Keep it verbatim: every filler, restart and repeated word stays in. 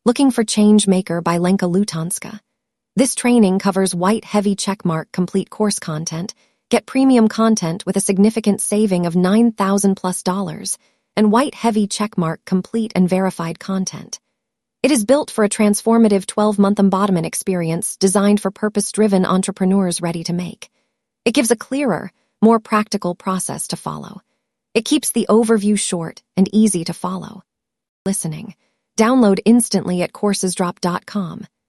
Looking for Change Maker by Lenka Lutanska. This training covers white heavy checkmark complete course content, get premium content with a significant saving of nine thousand plus dollars, and white heavy checkmark complete and verified content. It is built for a transformative twelve-month embodiment experience designed for purpose-driven entrepreneurs ready to make. It gives a clearer, more practical process to follow. It keeps the overview short and easy to follow. Listening. Download instantly at coursesdrop dot com.